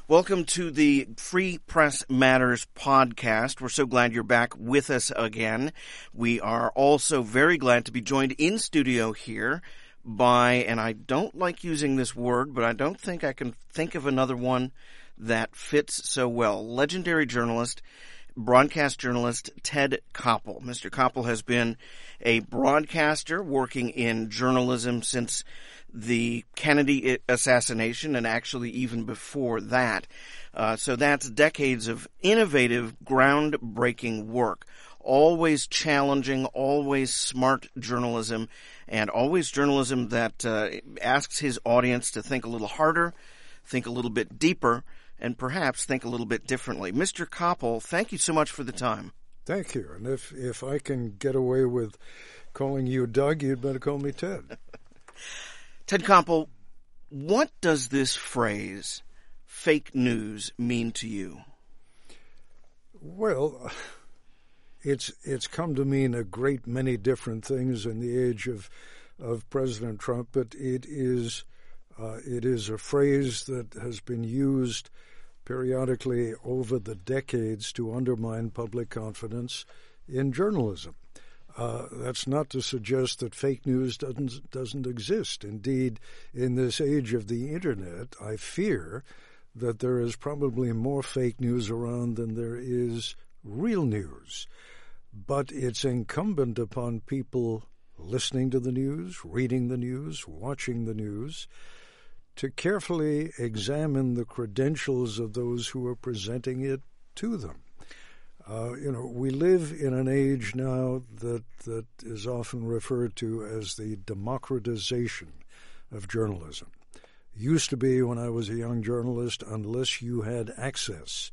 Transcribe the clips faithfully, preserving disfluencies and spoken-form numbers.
Welcome to the Free Press Matters podcast. We're so glad you're back with us again. We are also very glad to be joined in studio here by, and I don't like using this word, but I don't think I can think of another one that fits so well. Legendary journalist, broadcast journalist Ted Koppel. Mister Koppel has been a broadcaster working in journalism since the Kennedy assassination, and actually even before that. Uh, so that's decades of innovative, groundbreaking work. Always challenging, always smart journalism, and always journalism that uh, asks his audience to think a little harder, think a little bit deeper, and perhaps think a little bit differently. Mister Koppel, thank you so much for the time. Thank you. And if, if I can get away with calling you Doug, you'd better call me Ted. Ted Koppel, what does this phrase, fake news, mean to you? Well, it's it's come to mean a great many different things in the age of of President Trump, but it is uh, it is a phrase that has been used periodically over the decades to undermine public confidence in journalism. Uh, that's not to suggest that fake news doesn't doesn't exist. Indeed, in this age of the Internet, I fear that there is probably more fake news around than there is real news. But it's incumbent upon people listening to the news, reading the news, watching the news, to carefully examine the credentials of those who are presenting it to them. Uh, you know, we live in an age now that that is often referred to as the democratization of journalism. It used to be, when I was a young journalist, unless you had access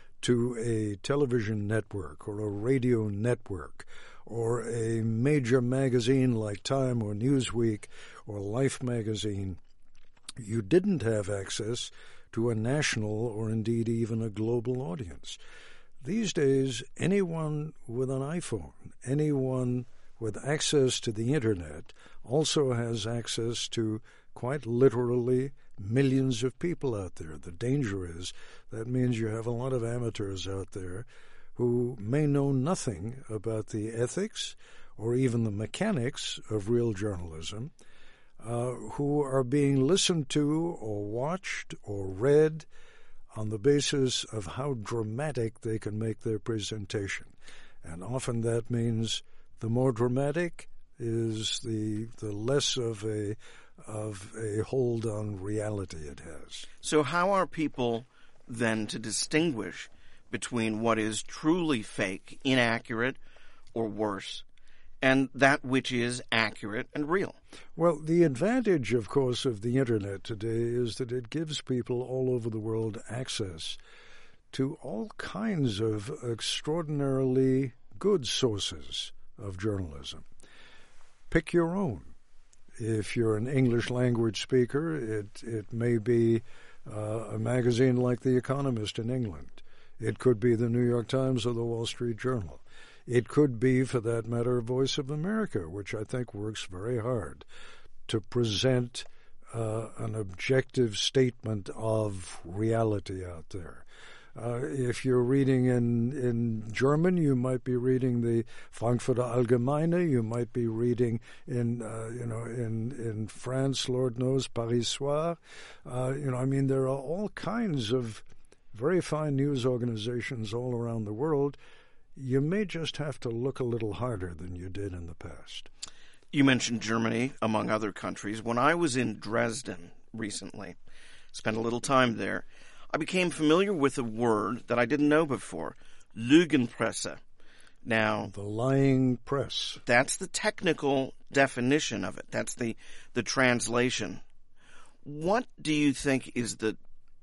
to a television network or a radio network or a major magazine like Time or Newsweek or Life magazine, you didn't have access to a national or indeed even a global audience. These days, anyone with an iPhone, anyone with access to the Internet, also has access to, quite literally, millions of people out there. The danger is that means you have a lot of amateurs out there who may know nothing about the ethics or even the mechanics of real journalism, uh, who are being listened to or watched or read on the basis of how dramatic they can make their presentation. And often that means the more dramatic is the the less of a of a hold on reality it has. So how are people then to distinguish between what is truly fake, inaccurate, or worse, and that which is accurate and real? Well, the advantage, of course, of the Internet today is that it gives people all over the world access to all kinds of extraordinarily good sources of journalism. Pick your own. If you're an English language speaker, it, it may be uh, a magazine like The Economist in England. It could be the New York Times or the Wall Street Journal. It could be, for that matter, Voice of America, which I think works very hard to present uh, an objective statement of reality out there. Uh, if you're reading in, in German, you might be reading the Frankfurter Allgemeine. You might be reading in, uh, you know, in in France, Lord knows, Paris Soir. Uh, you know, I mean, there are all kinds of very fine news organizations all around the world. You may just have to look a little harder than you did in the past. You mentioned Germany, among other countries. When I was in Dresden recently, spent a little time there, I became familiar with a word that I didn't know before, Lügenpresse. Now, the lying press. That's the technical definition of it. That's the, the translation. What do you think is the,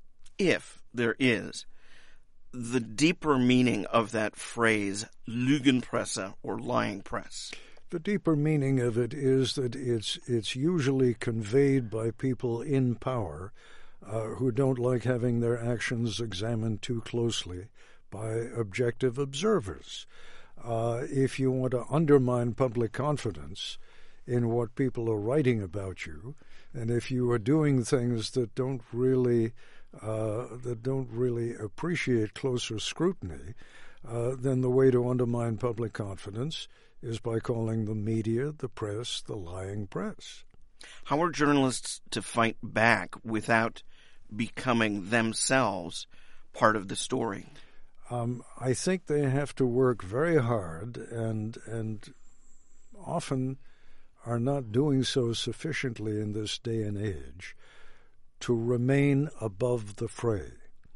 if there is, the deeper meaning of that phrase, Lügenpresse, or lying press? The deeper meaning of it is that it's it's usually conveyed by people in power uh, who don't like having their actions examined too closely by objective observers. Uh, if you want to undermine public confidence in what people are writing about you, and if you are doing things that don't really uh, that don't really appreciate closer scrutiny, uh, then the way to undermine public confidence is by calling the media, the press, the lying press. How are journalists to fight back without becoming themselves part of the story? Um, I think they have to work very hard and and often are not doing so sufficiently in this day and age to remain above the fray.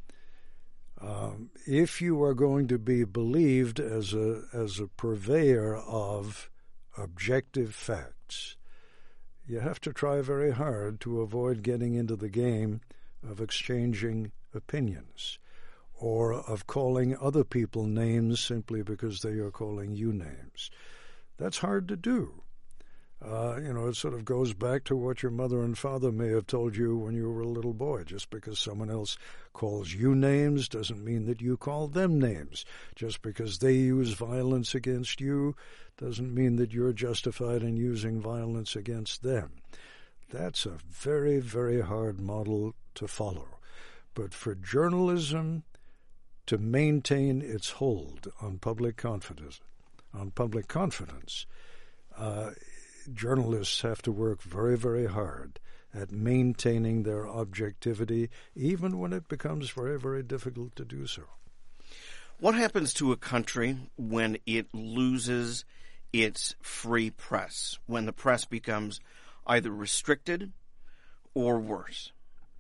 Um, if you are going to be believed as a as a purveyor of objective facts, you have to try very hard to avoid getting into the game of exchanging opinions or of calling other people names simply because they are calling you names. That's hard to do. Uh, you know, it sort of goes back to what your mother and father may have told you when you were a little boy. Just because someone else calls you names doesn't mean that you call them names. Just because they use violence against you doesn't mean that you're justified in using violence against them. That's a very, very hard model to follow. But for journalism to maintain its hold on public confidence, on public confidence, uh, journalists have to work very, very hard at maintaining their objectivity, even when it becomes very, very difficult to do so. What happens to a country when it loses its free press, when the press becomes either restricted or worse?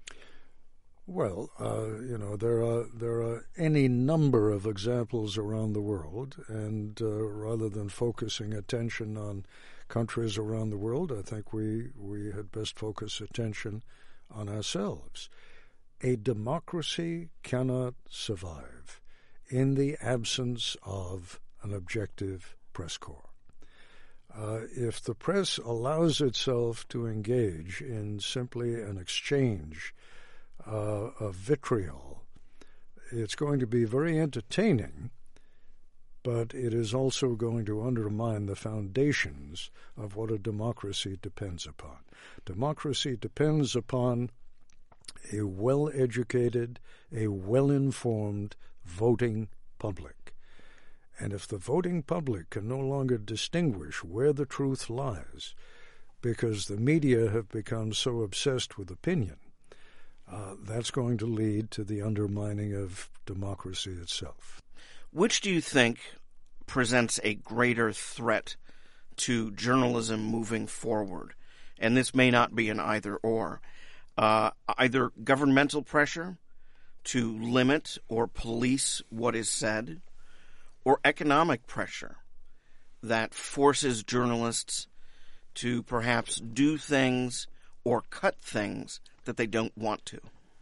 Well, uh, you know, there are there are any number of examples around the world, and uh, rather than focusing attention on countries around the world, I think we, we had best focus attention on ourselves. A democracy cannot survive in the absence of an objective press corps. Uh, if the press allows itself to engage in simply an exchange uh, of vitriol, it's going to be very entertaining, but it is also going to undermine the foundations of what a democracy depends upon. Democracy depends upon a well-educated, a well-informed voting public. And if the voting public can no longer distinguish where the truth lies, because the media have become so obsessed with opinion, uh, that's going to lead to the undermining of democracy itself. Which do you think presents a greater threat to journalism moving forward? And this may not be an either-or. Uh, either governmental pressure to limit or police what is said, or economic pressure that forces journalists to perhaps do things or cut things that they don't want to.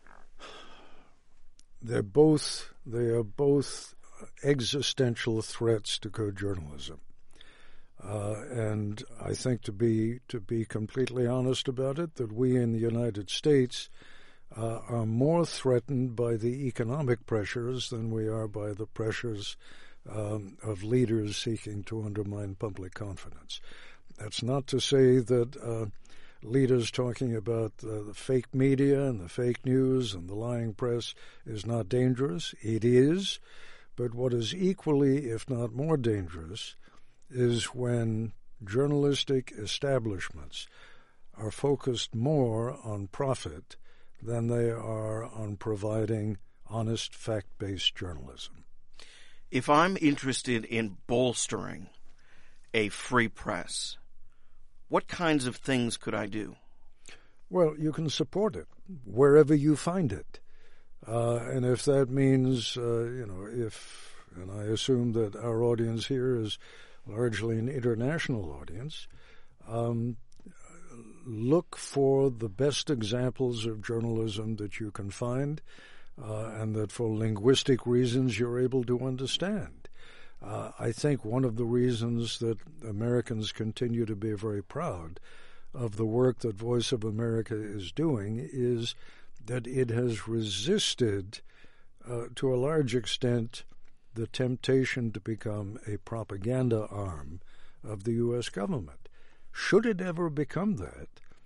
They're both, they are both existential threats to good journalism. Uh, and I think to be to be completely honest about it, that we in the United States uh, are more threatened by the economic pressures than we are by the pressures um, of leaders seeking to undermine public confidence. That's not to say that uh, leaders talking about uh, the fake media and the fake news and the lying press is not dangerous. It is. But what is equally, if not more dangerous, is when journalistic establishments are focused more on profit than they are on providing honest, fact-based journalism. If I'm interested in bolstering a free press, what kinds of things could I do? Well, you can support it wherever you find it. Uh, and if that means, uh, you know, if, and I assume that our audience here is largely an international audience, um, look for the best examples of journalism that you can find, uh, and that for linguistic reasons you're able to understand. Uh, I think one of the reasons that Americans continue to be very proud of the work that Voice of America is doing is that it has resisted, uh, to a large extent, the temptation to become a propaganda arm of the U S government. Should it ever become that,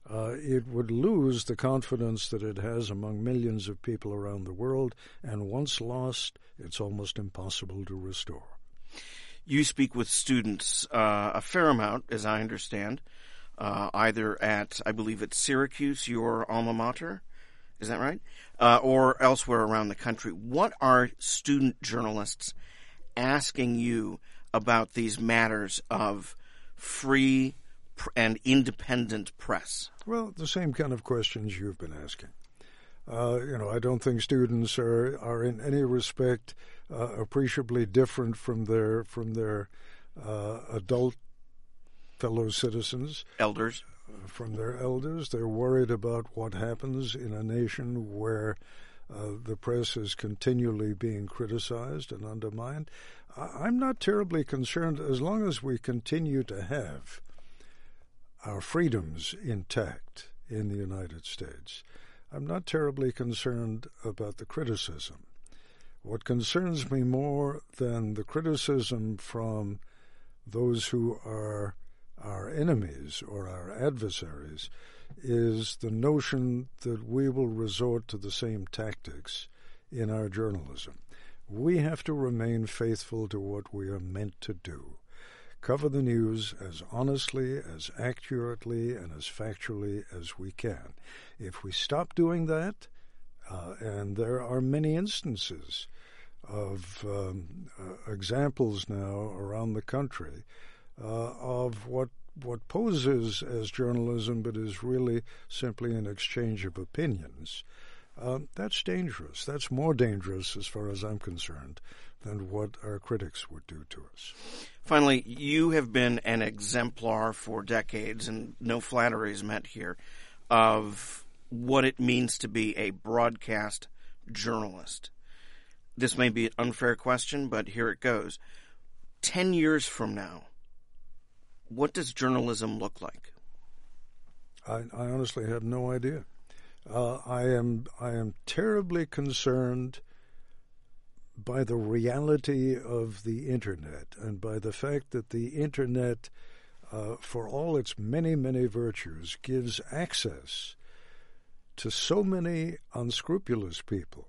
uh, it would lose the confidence that it has among millions of people around the world, and once lost, it's almost impossible to restore. You speak with students uh, a fair amount, as I understand, uh, either at, I believe it's Syracuse, your alma mater, is that right? Uh, or elsewhere around the country. What are student journalists asking you about these matters of free and independent press? Well, the same kind of questions you've been asking. Uh, you know, I don't think students are, are in any respect uh, appreciably different from their from their uh, adult fellow citizens. Elders. Uh, from their elders. They're worried about what happens in a nation where uh, the press is continually being criticized and undermined. I- I'm not terribly concerned as long as we continue to have our freedoms intact in the United States. I'm not terribly concerned about the criticism. What concerns me more than the criticism from those who are our enemies or our adversaries is the notion that we will resort to the same tactics in our journalism. We have to remain faithful to what we are meant to do. Cover the news as honestly, as accurately, and as factually as we can. If we stop doing that, uh, and there are many instances of um, uh, examples now around the country uh, of what what poses as journalism but is really simply an exchange of opinions, uh, that's dangerous. That's more dangerous, as far as I'm concerned, than what our critics would do to us. Finally, you have been an exemplar for decades, and no flattery is meant here, of what it means to be a broadcast journalist. This may be an unfair question, but here it goes. Ten years from now, what does journalism look like? I, I honestly have no idea. Uh, I am I am terribly concerned by the reality of the Internet and by the fact that the Internet, uh, for all its many, many virtues, gives access to so many unscrupulous people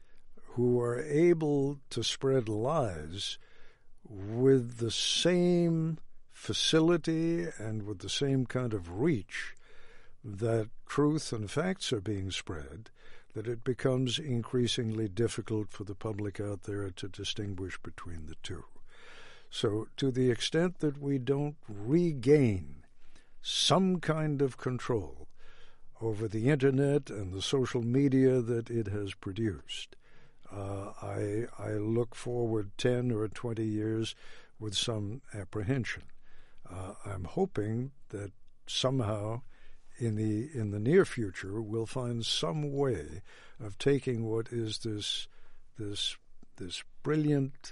who are able to spread lies with the same facility and with the same kind of reach that truth and facts are being spread, that it becomes increasingly difficult for the public out there to distinguish between the two. So to the extent that we don't regain some kind of control over the Internet and the social media that it has produced, uh, I, I look forward ten or twenty years with some apprehension. Uh, I'm hoping that somehow in the in the near future we'll find some way of taking what is this this this brilliant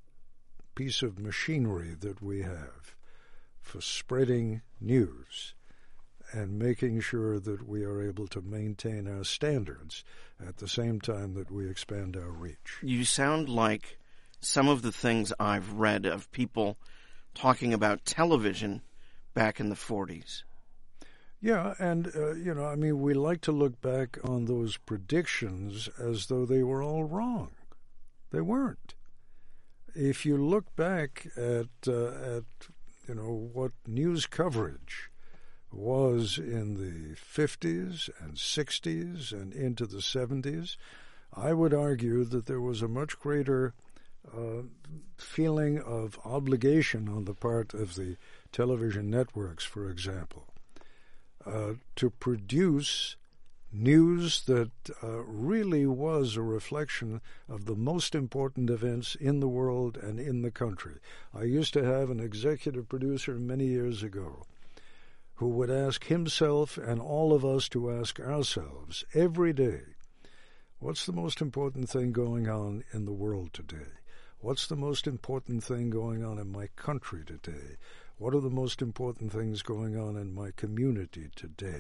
piece of machinery that we have for spreading news and making sure that we are able to maintain our standards at the same time that we expand our reach. You sound like some of the things I've read of people talking about television back in the forties. Yeah, and, uh, you know, I mean, we like to look back on those predictions as though they were all wrong. They weren't. If you look back at, uh, at you know, what news coverage was in the fifties and sixties and into the seventies, I would argue that there was a much greater uh, feeling of obligation on the part of the television networks, for example, Uh, to produce news that uh, really was a reflection of the most important events in the world and in the country. I used to have an executive producer many years ago who would ask himself and all of us to ask ourselves every day, what's the most important thing going on in the world today? What's the most important thing going on in my country today? What are the most important things going on in my community today?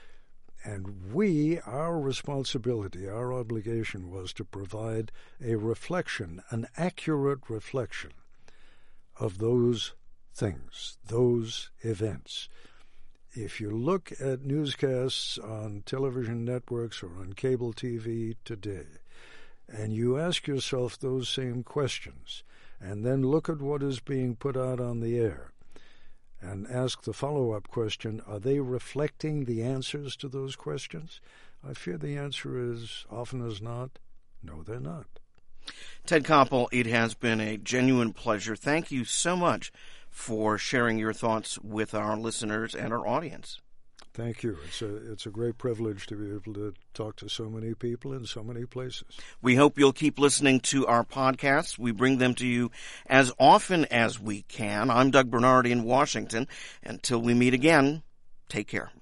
And we, our responsibility, our obligation was to provide a reflection, an accurate reflection of those things, those events. if you look at newscasts on television networks or on cable T V today, and you ask yourself those same questions, and then look at what is being put out on the air, and ask the follow-up question, are they reflecting the answers to those questions? I fear the answer is, often as not, no, they're not. Ted Koppel, it has been a genuine pleasure. Thank you so much for sharing your thoughts with our listeners and our audience. Thank you. It's a it's a great privilege to be able to talk to so many people in so many places. We hope you'll keep listening to our podcasts. We bring them to you as often as we can. I'm Doug Bernardi in Washington. Until we meet again, take care.